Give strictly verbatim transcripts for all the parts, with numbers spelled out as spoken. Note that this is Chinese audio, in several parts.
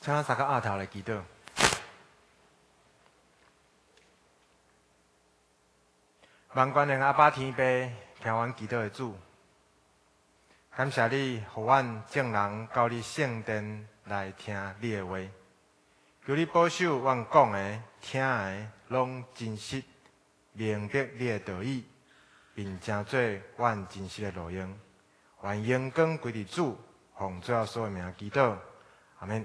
请咱三个额头来祈祷。万关的阿爸天父，听阮祈祷的主，感谢你，互阮众人到你圣殿来听你的话。求你保守阮讲的、听的，拢真实，明白你的道义，并成做阮真实的路用。愿荣光归于主，奉最后所有名祈祷，阿免。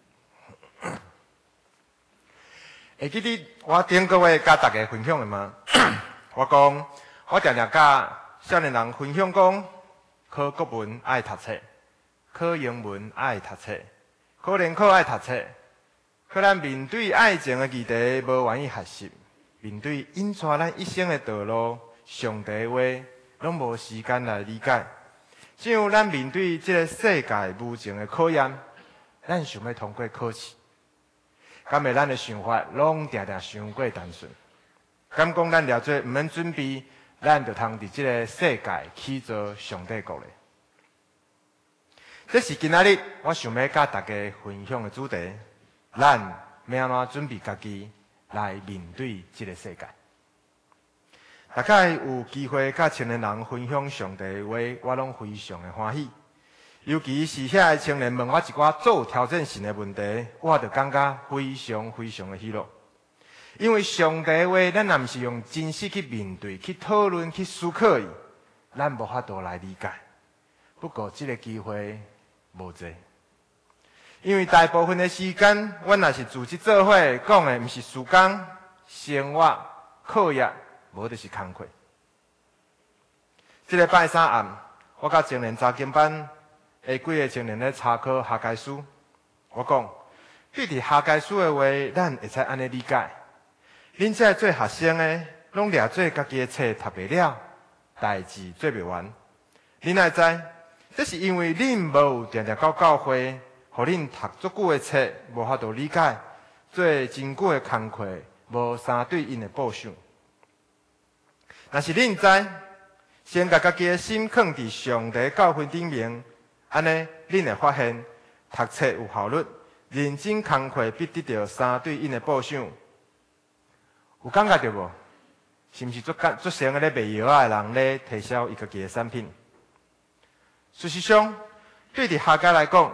会记得我顶个月甲大家分享的吗？我讲，我常常甲少年人分享讲，考国文爱读册，考英文爱读册，考联考爱读册。可咱面对爱情的议题，无愿意学习；面对引带咱一生的道路，上帝的话，拢无时间来理解。像咱面对这个世界无情的考验，咱想要通过考试。敢会咱的想法拢定定伤过单纯？敢讲咱了做毋免准备，咱就通伫即个世界起做上帝国咧？这是今仔日我想要甲大家分享的主题。咱要安怎准备家己来面对即个世界？大概有机会甲青年人分享上帝的话，我拢非常的欢喜。尤其是遐个青年问我一寡做挑战性的问题，我就感觉非常非常的喜乐。因为上帝的话，咱若毋是用真实去面对、去讨论、去思考伊，咱无法度来理解。不过，这个机会无济，因为大部分的时间，阮若是组织做伙讲的，毋是事工、生活、课业，无就是工课。这个拜三暗，我甲青年查经班。下几个青年咧查考哈该书，我讲对伫哈该书的话，咱会使安尼理解。恁这做学生的，拢掠做家己的册读袂了，代志做袂完。恁爱知，这是因为恁无定定到教会，互恁读足久的册，无法度理解，做真久的工课，无相对应的报酬。若是恁知，先甲家己的心放伫上帝教训顶面。安尼，恁会发现读册有效率，认真工课必得到相对应的报酬。有感觉到无？是毋是足干足成个咧卖药仔的人咧推销伊家己的产品？事实上，对伫下家来讲，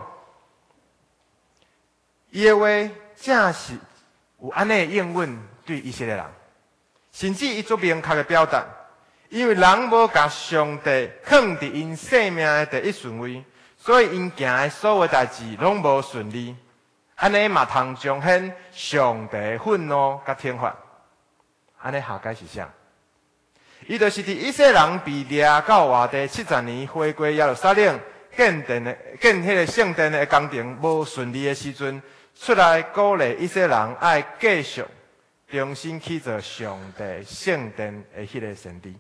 伊的话正是有安尼的应允对以色列人，甚至伊足明确的表达，因为人无甲上帝放伫因生命的第一顺位。所以，因行的所有代志拢无顺利，安尼嘛通彰显上帝愤怒甲天罚。安尼下解是啥？伊就是伫以色列人被掠到外地七十年，回归耶路撒冷建殿的建迄个圣殿的工程无顺利的时阵，出来鼓励以色列人爱继续重新去做上帝圣殿的迄个神殿。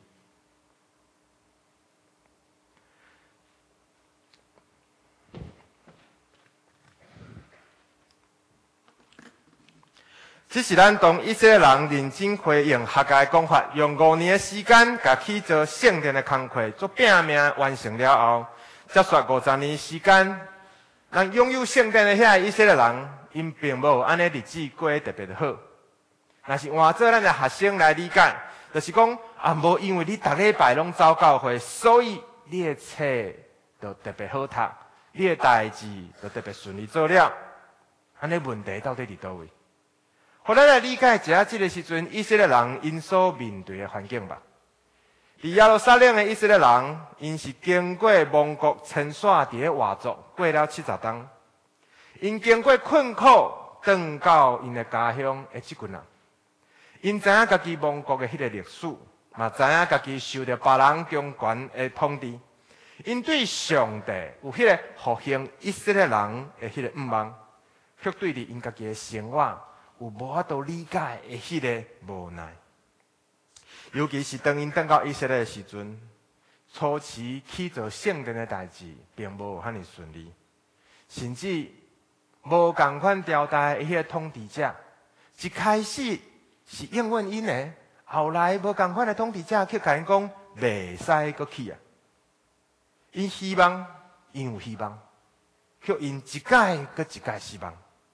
这是咱同以色列人认真回应下界讲法，用五年的时间，甲去做圣殿的工课做拼命完成了后，才刷五十年时间，让拥有圣殿的遐以色列人，因并无安尼日子过得特别的好。若是换做咱的学生来理解，就是讲啊，无因为你逐礼拜拢走教会，所以你的册就特别好读，你的代志就特别顺利做了。安尼问题到底伫倒位？互咱来理解一下，这个时阵以色列人因所面对的环境吧。伫耶路撒冷的以色列人，因是经过亡国牵线伫咧外族过了七十冬，因经过困苦，转到因的家乡的这群人，因知影家己亡国的迄个历史，嘛知影家己受到别人强权的统治，因对上帝有迄个复兴以色列人的迄个愿望，却对伫因家己的生活。有无法度理解的迄个无奈，尤其是当因转到以色列的时阵，初期去做圣殿的代志，并无遐尼顺利，甚至无共款朝代的迄个统治者，一开始是应允因的，后来无共款的统治者却甲因讲袂使搁去啊。因希望，因有希望，却因一届搁一届失望。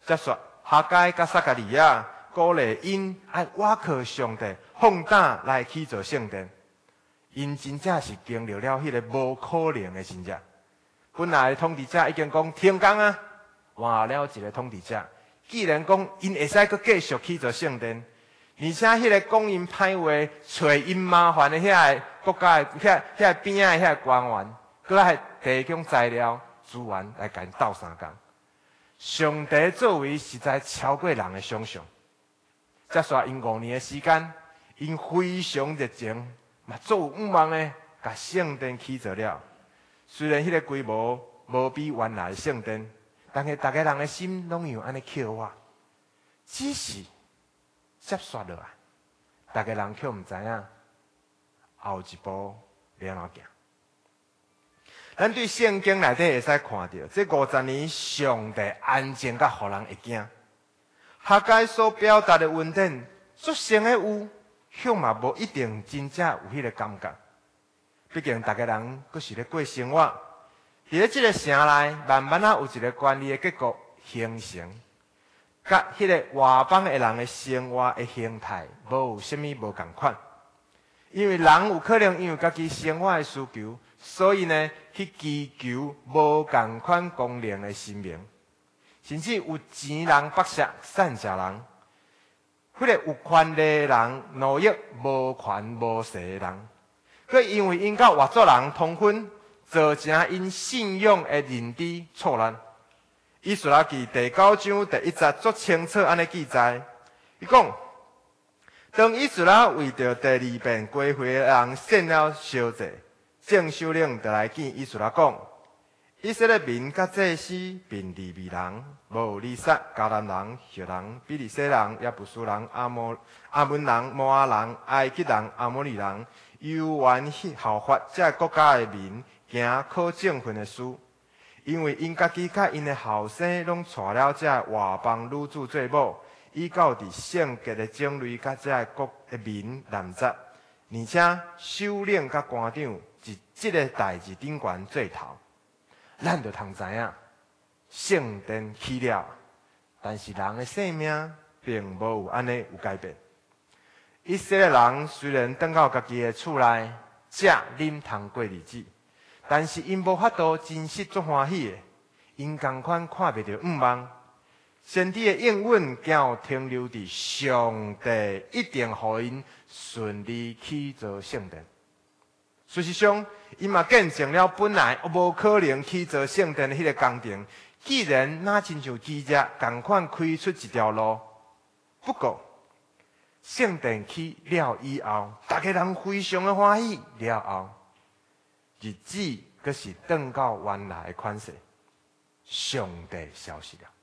接说哈该甲撒加利亚鼓励因爱倚靠上帝，放胆来去做圣殿。因真正是经历了迄个无可能的真正。本来统治者已经讲停工啊，换了一个统治者，既然讲因会使阁继续去做圣殿，而且迄个讲因歹话、找因麻烦的遐个国家的遐遐边仔的遐个官员，阁还提供材料资源来甲因斗相共。上帝作为实在超过人的想象。再说因五年的时间，因非常热情。嘛，做有五望的，甲圣殿起造了。虽然迄个规模无比原来的圣殿，但是大家人的心拢有安尼扣我。只是接续落来，大家人却毋知影后一步要安怎行。咱对圣经内底会使看到，这五十年上帝安静甲互人会惊。哈该所表达的稳定，足成的有。向嘛无一定真正有迄个感觉，毕竟大家人阁是咧过生活，伫咧即个城内，慢慢啊有一个管理的结构形成，甲迄个外邦的人的生活的形态无有啥物无共款。因为人有可能因为家己生活的需求，所以呢去追求无共款功能的生命，甚至有钱人剥削善食人。迄个有权力的人奴役无权无势的人，佮因为因甲外族人通婚，造成因信仰的认知错乱。以斯拉记第九章第一节足清楚安尼记载，伊讲：当以斯拉为着第二遍归回的人献了烧祭，正首领就来见以斯拉讲。以色列民甲祭司并利未人、无利撒、迦南人、赫人、比利洗人、耶布斯人、阿摩阿门人、摩押人、埃及人、阿摩利人，犹原效法这国家的民行可证婚的事，因为因家己甲因的后生拢娶了这外邦女子做某，以告伫圣洁的种类甲这国的民男杂，而且首领甲官长伫这个代志顶悬做头。咱就通知影，圣殿起了，但是人的性命并无有安尼有改变。以色列人虽然回到家己的厝内，食啉通过日子，但是因无法度真实足欢喜的，因同款看袂到五望。先知的应允叫停留伫上帝一定互因顺利去做圣殿。事实上，因嘛见证了本来无可能去做圣殿的迄个工程，既然那亲像基业同款开出一条路。不过，圣殿起了以后，大家人非常的欢喜。了后，日子阁是回到原来的款式，上帝消失了。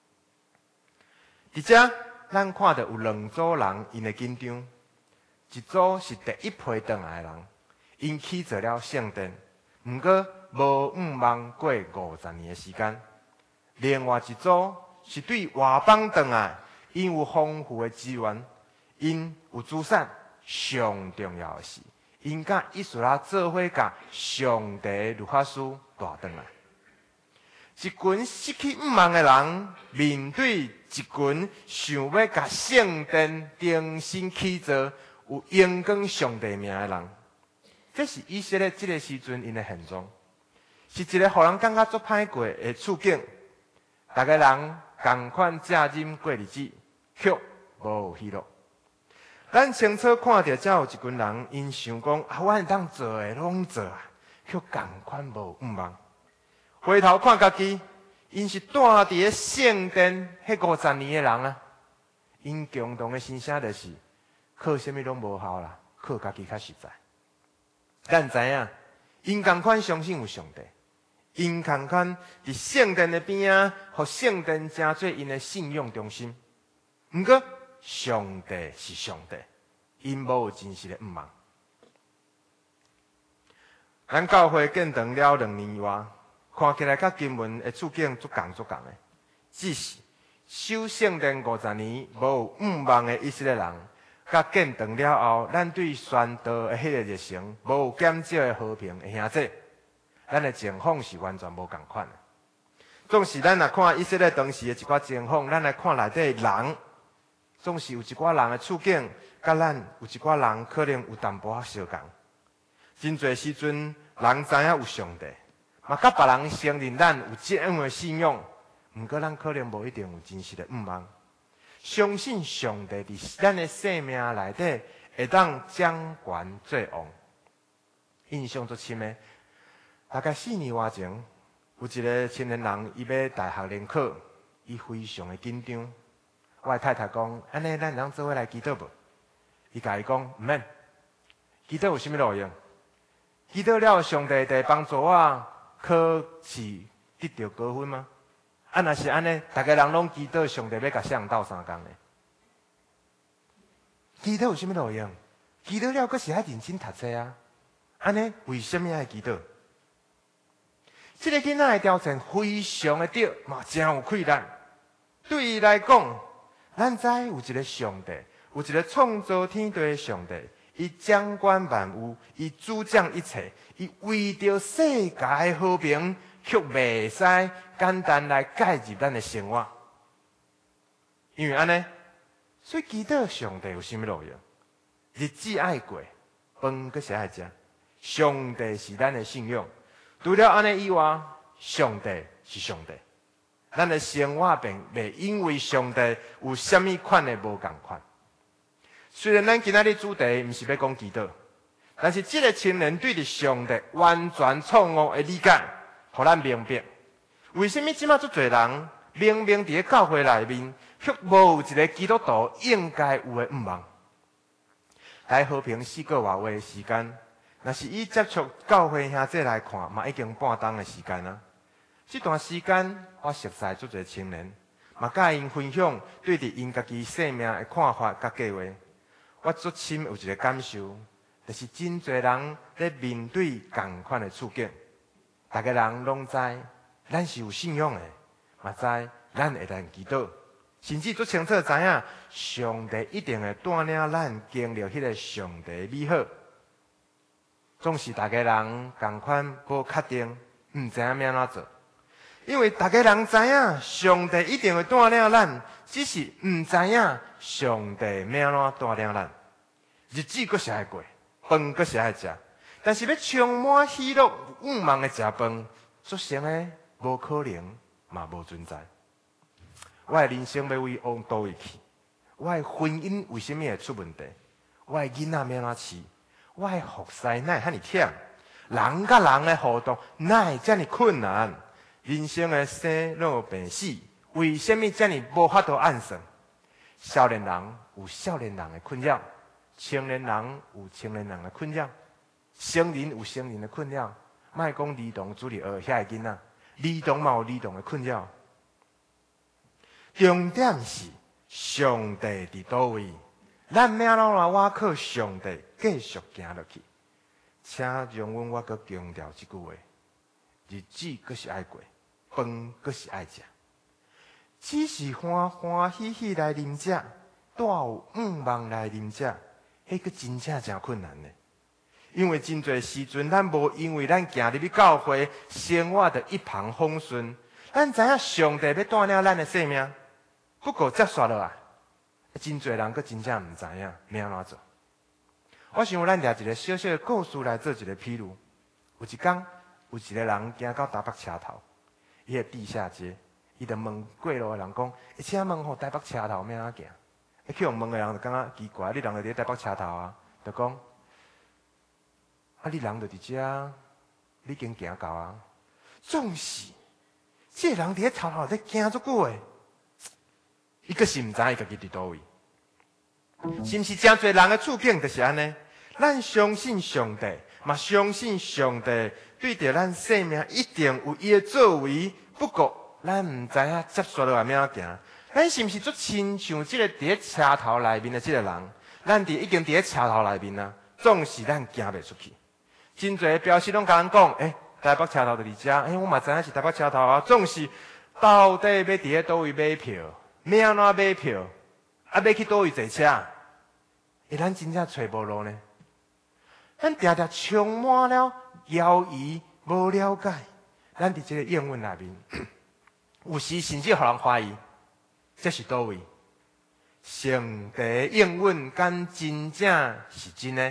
而且，咱看到有两组人因的紧张，一组是第一批回来的人。因起做了圣殿，毋过无五望过五十年的时间。另外一组是对外邦回来，因有丰富的资源，因有资产。上重要的是，因甲以斯拉做伙甲上帝律法书带回来。一群失去五望的人，面对一群想要甲圣殿重新起造、有荣光上帝名的人。这是以色列这个时阵因的现状，是一个互人感觉足歹过的处境。大家人同款食饮过日子，却无有喜乐。咱清楚看到，才有一群人因想讲啊，我会当做的拢做啊，却同款无五望。回头看家己，因是住伫咧圣殿迄五十年的人啊，因共同的心声就是，靠什么拢无效啦，靠家己较实在。咱知影，因同款相信有上帝，因同款伫圣殿的边仔，互圣殿成做因的信仰中心。毋过，上帝是上帝，因无有真实的五望。咱教会建堂了两年外，看起来甲经文的处境足共足共的，只是守圣殿五十年无有五望的以色列人。甲建堂了后，咱对宣道的迄个热情，无有减少的和平的兄弟，咱的情况是完全无共款的。 总是咱来看以色列当时的一寡情况，咱来看内底人，总是有一寡人的处境，甲咱有一寡人可能有淡薄仔相共。真侪时阵，人知影有上帝，嘛甲别人承认咱有这样的信仰，毋过咱可能无一定有真实的盼望。相信上帝伫咱的生命内底会当掌权做王。印象足深的，大概四年外前，有一个青年人，伊要大学联考，伊非常的紧张。我的太太讲：“安尼，咱能做伙来祈祷无？”伊甲伊讲：“毋免，祈祷有啥物路用？祈祷了，上帝会帮助我考试得到高分吗？啊，若是安尼，大家人拢祈祷，上帝要甲谁人斗相共呢？祈祷有啥物路用？祈祷了，阁是爱认真读册啊！安尼，为什么爱祈祷？”这个囡仔的条件非常的对，嘛真有困难。对伊来讲，咱知有一个上帝，有一个创造天地的上帝，伊掌管万物，伊主掌一切，伊为着世界的和平，却袂使简单来介入咱的生活。因为安尼，所以祈祷上帝有啥物路用？日子爱过，饭阁是爱食。上帝是咱的信仰。除了安尼以外，上帝是上帝。咱的生活并袂因为上帝有啥物款的无共款。虽然咱今仔日主题毋是要讲祈祷，但是这个青年对着上帝完全错误的理解，互咱明白为什么即马足侪人明明伫咧教会内面，却无有一个基督徒应该有的愿望。来和平四个外话的时间。若是以接触教会兄弟来看，嘛已经半冬的时间啊。这段时间，我熟悉足侪青年，嘛甲因分享对伫因家己生命的看法甲计划。我足深有一个感受，就是真侪人咧面对同款的处境，大家人拢知，咱是有信仰的，嘛知咱会当祈祷，甚至足清楚知影，上帝一定会带领咱经历迄个上帝的美好。总是大家人同款无确定，毋知影要安怎做。因为大家人知影上帝一定会带领咱，只是毋知影上帝要安怎带领咱。日子阁是爱过，饭阁是爱食，但是要充满喜乐、愿望的食饭，所成的无可能，嘛无存在。我的人生要为往倒位去？我的婚姻为什么会出问题？我的囡仔要安怎饲？我的服侍哪会遐尼忝？人甲人的互动哪会遮尼困难？人生的生老病死，为什么遮尼无法度按算？少年人有少年人的困扰，青年人有青年人的困扰，成人有成人的困扰。莫讲儿童主日学遐个囡仔，儿童嘛有儿童的困扰。重点是上帝伫倒位？咱要安怎来我靠上帝继续行落去？请容阮我阁强调一句话：日子阁是爱过，饭阁是爱食。只是欢欢喜喜来啉食，带有愿望来啉食，迄个真正真困难呢。因为真侪时阵，咱无因为咱行入去教会，生活的一帆风顺。咱知影上帝要带领咱的生命，不过接续落来。真侪人，阁真正毋知影要安怎做。我想咱掠一个小小的故事来做一个披露。有一天，有一个人行到台北车头，伊个地下街，伊就问过路的人讲：“会请问吼台北车头要安怎行？”伊去用问的人就感觉奇怪，你人就伫台北车头啊，就讲：“啊，你人就伫遮，你已经行到啊。”总是，这个人伫咧头头在行足久诶。伊阁是毋知伊家己伫倒位，是毋是真侪人的处境就是安尼？咱相信上帝，嘛相信上帝对着咱生命一定有伊的作为。不过，咱毋知影接续落来要安怎行。咱是毋是足亲像即个伫咧车头内面的即个人？咱伫已经伫咧车头内面啊，总是咱行袂出去。真侪标识拢甲咱讲：诶、欸，台北车头就伫遮。诶、欸，我嘛知影是台北车头啊，总是到底要伫咧倒位买票？要安怎买票？啊，要去倒位坐车？诶，咱真正找无路呢？咱常常充满了犹豫、无了解。咱伫这个应允内面， 有时甚至互人怀疑，这是倒位？上帝应允敢真正是真的？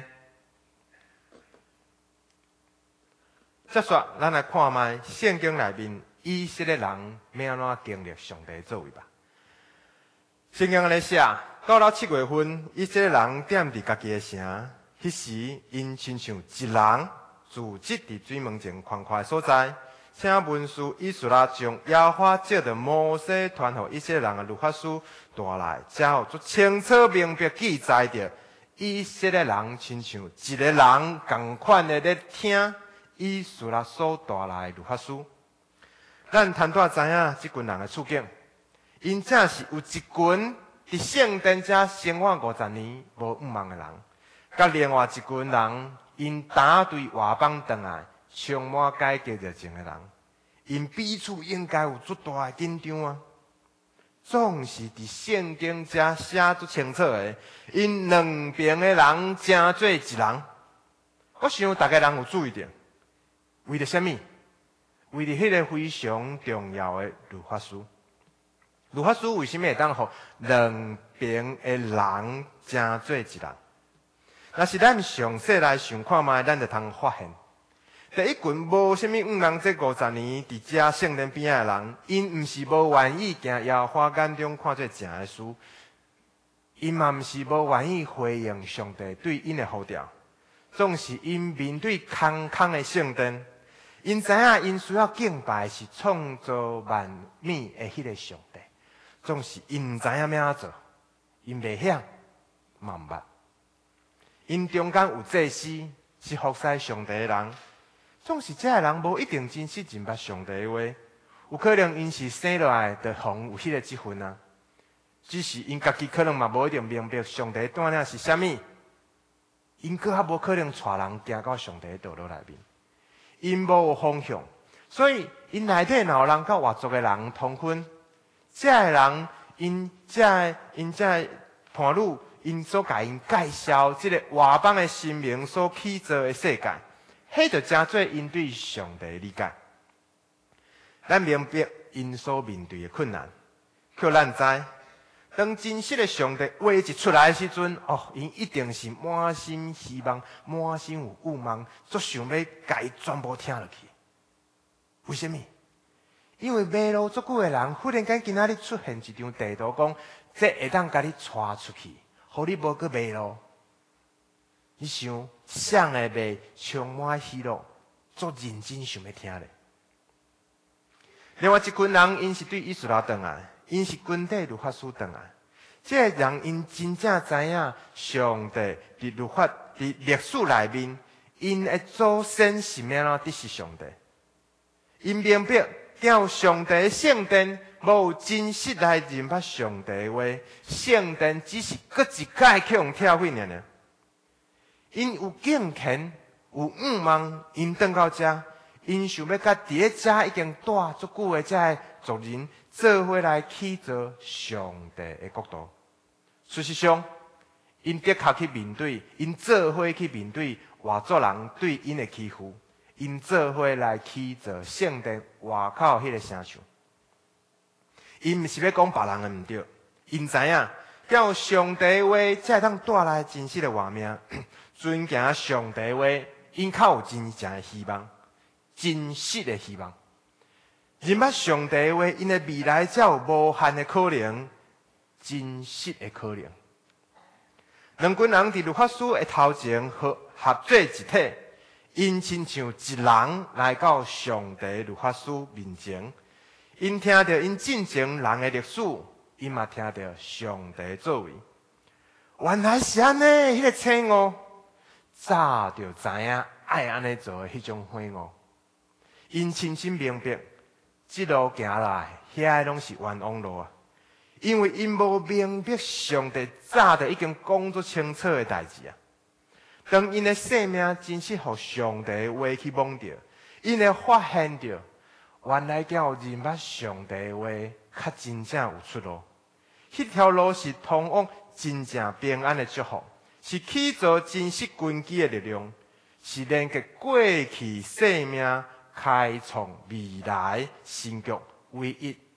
再说，咱来看卖圣经内面以色列人要安怎经历上帝的作为吧。圣经咧写，到了七月份，以色列人踮伫家己的城，迄时因亲像一人自积伫水门前宽阔的所在，请文士以斯拉将耶和华借着摩西传予以色列人的律法书带来，才有足清楚明白记载着以色列人亲像一个人共款的咧听以斯拉所带来的律法书。咱坦大知影即群人的处境。因正是有一群伫圣殿遮生活五十年无五望的人，甲另外一群人因打对外邦回来，充满改革热情的人，因彼此应该有足大的紧张啊！总是伫圣经遮写足清楚的，因两边的人正做一人。我想大家人有注意到，为了什么？为了迄个非常重要的律法书。律法书为什么会当互两边的人正做一人？若是咱详细来想看卖，咱就通发现，第一群无什么五人这五十年伫遮圣殿边仔的人，因毋是无愿意行耶和华眼中看做正的事，因嘛毋是无愿意回应上帝对因的呼召，总是因面对空空的圣殿，因知影因需要敬拜是创造万物的迄个上帝。总是因毋知影要安怎做，因袂晓，嘛毋捌。因中间有祭司是服侍上帝的人，总是这个人无一定真实认捌上帝的话，有可能因是生落来就逢有迄个积分啊。只是因家己可能嘛无一定明白上帝的带领是啥物，因搁较无可能带人行到上帝的道路内面。因无有方向，所以因内底若有人甲外族的人通婚。这个人，因这个因这个伴侣，因所甲因介绍这个外邦的神明所起造的世界，迄就真做因对上帝的理解。咱明白因所面对的困难，却咱知，当真实的上帝话一出来的时阵，哦，因一定是满心希望，满心有愿望，足想要甲伊全部听落去。为什么？因为迷路足久的人，忽然间今仔日出现一张地图，讲这会当甲你带出去，互你无去迷路。你想，谁的迷充满喜乐，足认真想要听咧。另外一群人，因是对以斯拉回来，因是军队律法书回来。这个人因真正知影上帝伫律法伫历史内面，因的祖先是安怎得是上帝。因明白。叫上帝的圣殿无真实来认捌上帝的话，圣殿只是搁一摆去用跳火尔尔。因有敬虔，有愿望，因转到遮，因想要甲伫咧遮已经住足久的遮个族人做伙来起造上帝的国度。事实上，因的确去面对，因做伙去面对外族人对因的欺负。因做伙来起造圣殿外口迄个城墙，因毋是要讲别人的毋对，因知影叫上帝话才会当带来真实的画面。遵行上帝话，因较有真正的希望，真实的希望。认捌上帝话，因的未来才有无限的可能，真实的可能。两群人伫律法书的头前合合做一体。因亲像一人来到上帝律法书面前，因听到因进前人的历史，因嘛听到上帝的作为。原来是安尼，迄个醒悟早就知影爱安尼做的迄种醒悟。因深深明白，即路行来，遐拢是冤枉路啊！因为因无明白上帝早就已经讲足清楚的代志啊。当因的生命真是互上帝的话去蒙着，因会发现着，原来叫认捌上帝的话，较真正有出路。迄条路是通往真正平安的祝福，是起造真实根基的力量，是连接过去生命、开创未来新局唯一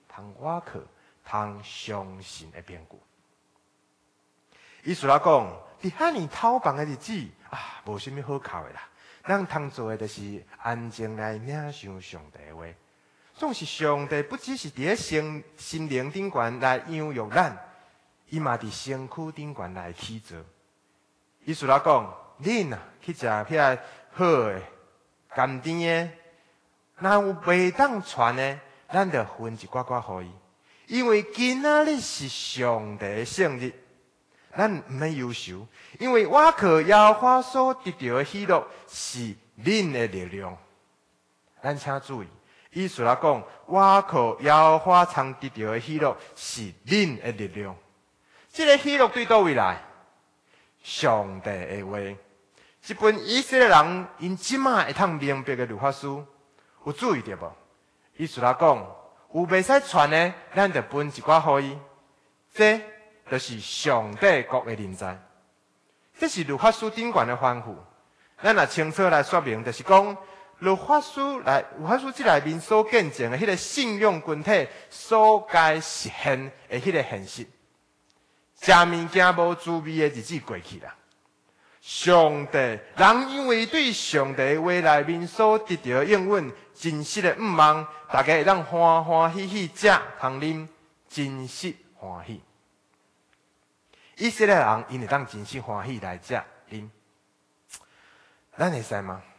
通瓦靠、通相信的凭据。意思来讲，伫遐尼透房的日子啊，无啥物好靠的啦。咱通做的就是安静来领受上帝的话。总是上帝不只是伫咧心心灵顶悬来养育咱，伊嘛伫身躯顶悬来起造。意思来讲，恁啊去食遐好的、甘甜的，若有袂当传的，咱就分一寡寡互伊。因为今仔日是上帝的圣日。咱毋免忧愁，因为我靠耶和华所得到的喜乐是恁的力量。咱请注意，意思来讲，我靠耶和华常得到的喜乐是恁的力量。这个喜乐对倒位来？上帝的话，这本以色列人因即马会通明白的律法书，有注意到无？意思来讲，有袂使传的，咱就分一寡互伊。这就是上帝国的人在，这是律法书顶悬的吩咐。咱若清楚来说明，就是讲律法书来，律法书这内面所见证的迄个信仰群体所该实现的迄个现实。食物件无滋味的日子过去啦。上帝人因为对上帝话内面所得到的应允，真实的毋望，大家会当欢欢喜喜食通啉，真实欢喜。以色列人因会当真心欢喜来食啉，咱会使吗？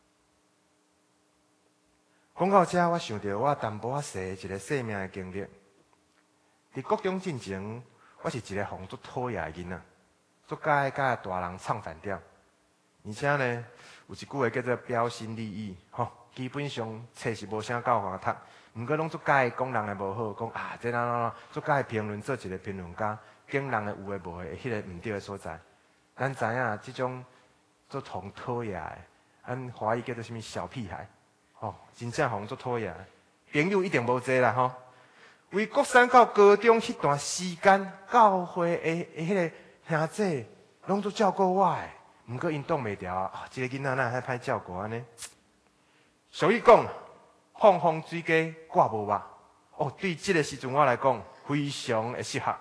讲到这，我想到我淡薄仔细一个生命的经历。伫国中进前，我是一个风足讨厌的囡仔，足介甲大人唱反调，而且呢，有一句话叫做标新立异，吼，基本上册是无啥够好读，毋过拢足介讲人的无好，讲啊，这哪哪哪，足介评论做一个评论家。经人的有诶无诶，迄个毋对诶所在，咱知影即种做同讨厌诶，咱华语叫做什么小屁孩，吼、哦，真正互做讨厌，朋友一定无济啦吼。为国三到高中迄段时间，教会诶诶迄个兄弟拢都照顾我诶，毋过因挡袂牢啊，一个囡仔哪遐歹照顾安尼。所以讲，放风水鸡挂无肉，哦，对即个时阵我来讲非常会适合。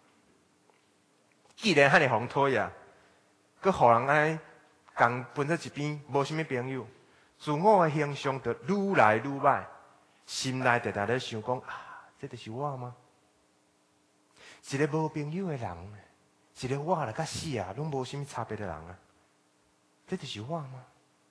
既然遐尼互讨厌，佮互人安尼共分在一边，无啥物朋友，自我的形象就愈来愈歹，心内直直咧想讲啊，这就是我吗？一个无朋友的人，一个我来甲死啊，拢无啥物差别的人啊，这就是我吗？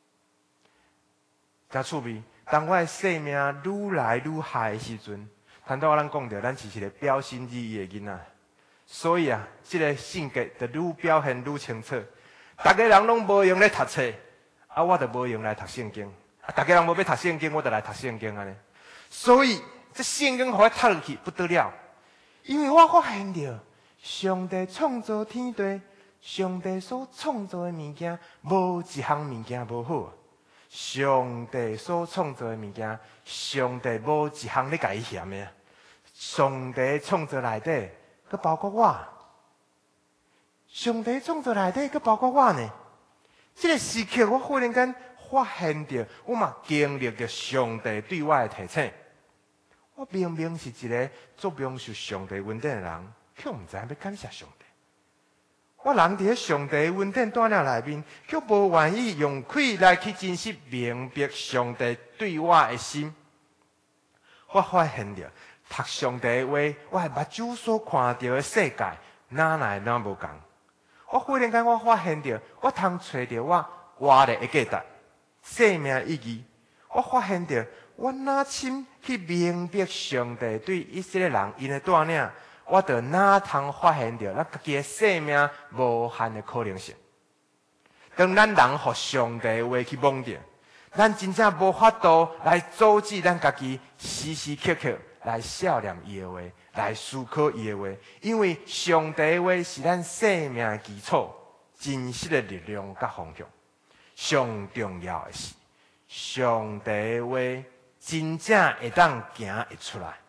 真趣味，当我的生命愈来愈坏的时阵，谈到咱讲着，咱是一个标新立异的囡仔。所以啊，这个性格就愈表现愈清楚。大家人拢无用咧读册，啊，我就无用来读圣经。啊，大家人无要读圣经，我就来读圣经安尼。所以这圣经互我读落去不得了，因为我发现着上帝创造天地，上帝所创造的物件，无一项物件无好。上帝所创造的物件，上帝无一项咧甲伊嫌的。上帝创造内底。佮包括我，上帝创造内底，佮包括我呢。这个时刻，我忽然间发现到，我嘛经历着上帝对我的提醒。我明明是一个足蒙受上帝恩典的人，却毋知影要感谢上帝。我人伫咧上帝恩典带领内面，却无愿意用开来去真实明白上帝对我的心。我发现着。读上帝的话，我系目睭所看到的世界，哪来哪无共？我忽然间我发现到，我通找到我活的价值、生命意义。我发现到，我哪深去明白上帝对以色列人因的带领，我就哪通发现到咱家己的生命无限的可能性。当咱人互上帝的话去蒙着，咱真正无法度来阻止咱家己时时刻刻。来笑念伊的话，来思考伊的话，因为上帝的话是咱生命的基础，真实的力量甲方向。上重要的是，上帝的话真正会当行会出来。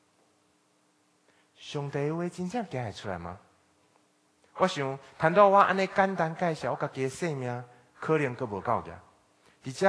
上帝的话真正行会出来吗？我想，谈到我安尼简单介绍我家己的生命，可能阁无够个。而且，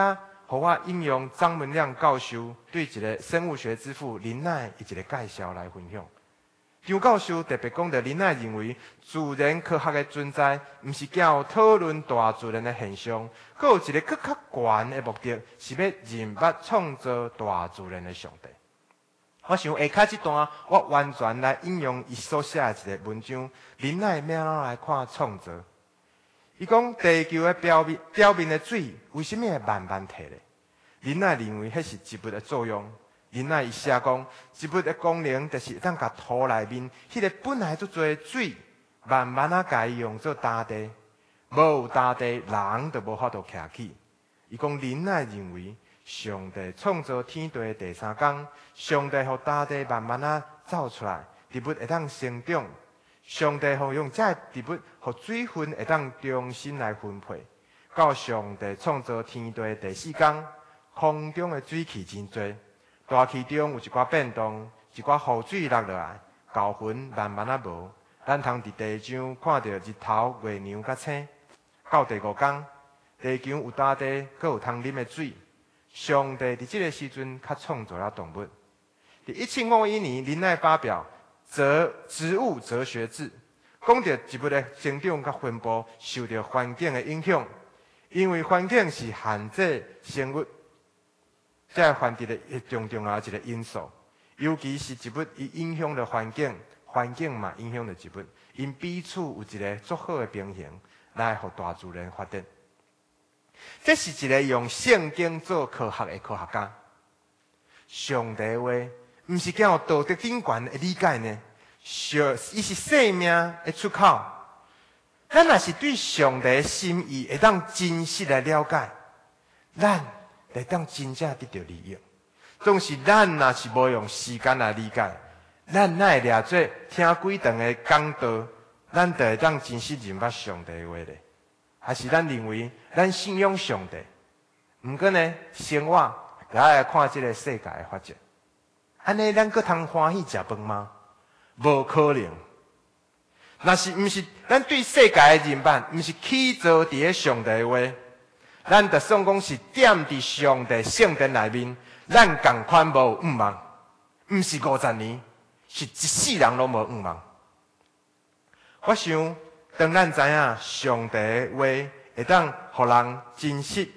互我引用张文亮教授对一个生物学之父林奈一个介绍来分享。张教授特别讲到，林奈认为自然科学的存在，毋是叫讨论大自然的现象，佫有一个更较悬的目的，是要认捌创造大自然的上帝。我想下骹这段，我完全来引用伊所写的一个文章，林奈怎样来看创造。伊讲地球的表面表面的水为什么会慢慢退咧？林奈认为迄是植物的作用。林奈伊写讲，植物的功能就是当甲土内面迄个本来足多水，慢慢啊甲伊用作打地，无有打地，人就无法度徛起。伊讲林奈认为，上帝创造天地的第三天，上帝互大地慢慢啊走出来，植物会当生长。上帝互用这植物，互水分会当重新来分配。到上帝创造天地的第四天，空中的水汽真多。大气中有一寡变动，一寡雨水落落来，高云慢慢啊无。咱通伫地上看到日头、月亮甲星。到第五天，地球有大地，阁有通啉的水。上帝伫这个时阵，较创造了动物。伫一七五一年，林奈发表《哲植物哲学志》，讲到植物的生长甲分布受到环境的影响，因为环境是限制生物。这个繁殖的重重要一个因素，尤其是植物，伊影响了环境，环境嘛影响了植物，因彼此有一个足好的平衡，来互大自然发展。这是一个用圣经做科学的科学家。上帝的话，毋是叫道德顶悬的理解呢，上伊是生命的出口。咱若是对上帝的心意会当真实来了解，咱会当真正得到利益。总是咱若是无用时间来理解，咱哪会掠做听几堂的讲道，咱就会当真实认捌上帝的话咧？还是咱认为咱信仰上帝，毋过呢，生活就爱来看这个世界的发展，安尼咱阁通欢喜食饭吗？无可能。若是毋是咱对世界的认捌，毋是起造伫咧上帝的话。咱就算讲是踮伫上帝圣殿内面，咱共款无有愿望，毋是五十年，是一世人拢无愿望。我想，当咱知影上帝的话会当互人真实，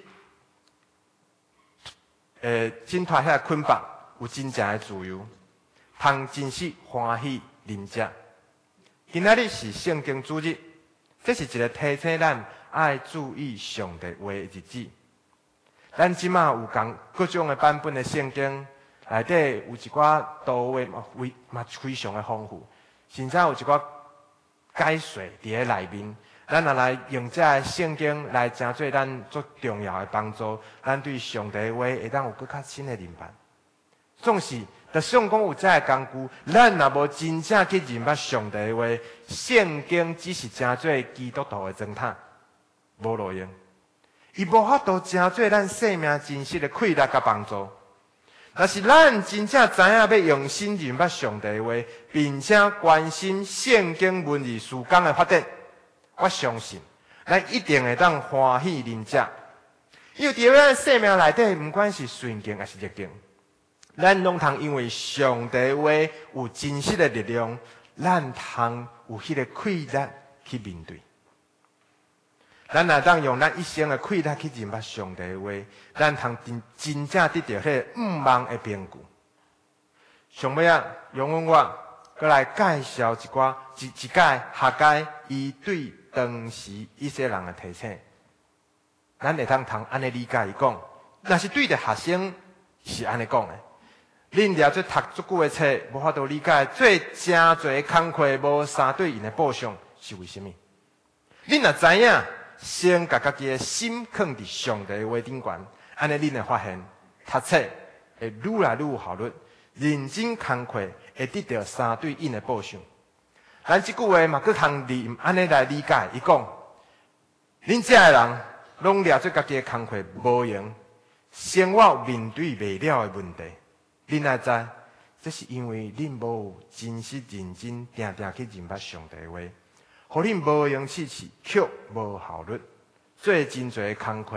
诶，挣脱遐捆绑，有真正的自由，通真实欢喜啉食。今仔日是圣经主日，这是一个提醒咱爱注意上帝话的日子。咱即马有讲各种的版本的圣经，内底有一寡图画嘛，非嘛非常的丰富，甚至有一寡解说伫咧内面。咱若来用这个圣经来真做咱最重要的帮助，咱对上帝的话会当有更较深的认识。总是，就算讲有这个工具，咱若无真正去认捌上帝的话，圣经只是真做基督徒的侦探。无路用，伊无法度真做咱生命真实的快乐甲帮助。但是咱真正知影要用心认捌上帝的话，并且关心圣经文字事工的发展，我相信咱一定会当欢喜啉食。因为伫咱生命内底，不管是顺境还是逆境，咱拢通因为上帝的话有真实的力量，咱通有迄个快乐去面对。咱若当用咱一生的快乐去认捌上帝的话，咱通真真正得到迄个毋望的凭据。上尾啊，容阮我搁来介绍一寡一一解下解伊对当时一些人的提醒。咱会通通安尼理解伊讲，若是对着学生是安尼讲的。恁了做读足久的册，无法度理解做真侪工课无相对应的补偿是为什么？恁若知影，先把家己的心放伫上帝的话顶悬，安尼恁会发现，读册会愈来愈有效率，认真工课会得到相对应的补偿。咱即句话嘛，佫通理安尼来理解，伊讲，恁遮个人拢了做家己的工课无用，生活面对袂了的问题。恁爱知，这是因为恁无有真实认真、定定去认捌上帝的话，互恁无用试试，却无效率，做真侪工课，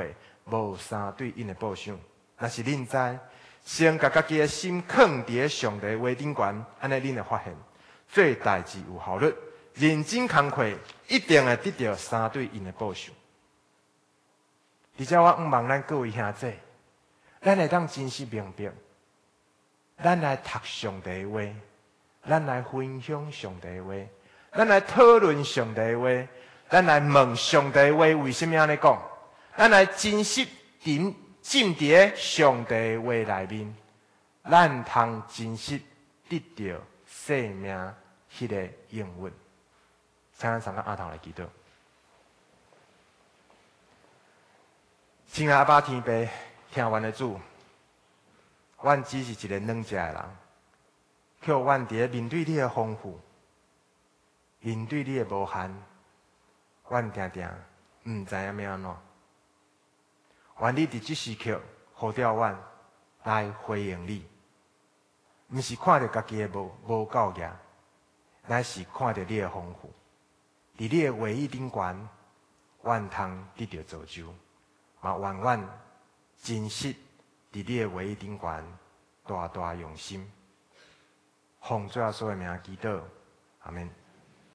无相对应的报赏。若是恁知，先甲家己的心放伫上帝话顶悬，安尼恁会发现，做代志有效率，认真工课，一定会得到相对应的报赏。而且我毋望咱各位兄弟，咱会当真实明白，咱来读上帝的话，咱来分享上帝的话，咱来讨论上帝的话，咱来问上帝的话为什么安尼讲？咱来真实沉浸伫上帝的话内面，咱通真实得到生命迄个应允。请咱三个阿头来祈祷。亲爱阿爸天父，听阮的主，阮只是一个软食的人，却阮伫面对你的丰富，面对你的无限，阮定定毋知影要安怎。愿你伫即时刻呼召阮来回应你，毋是看到家己的无无够业，乃是看到你的丰富。伫你的话语顶悬，阮通得到造就。嘛，愿阮真实伫你的话语顶悬，大大用心，奉主耶稣的名祈祷，阿们。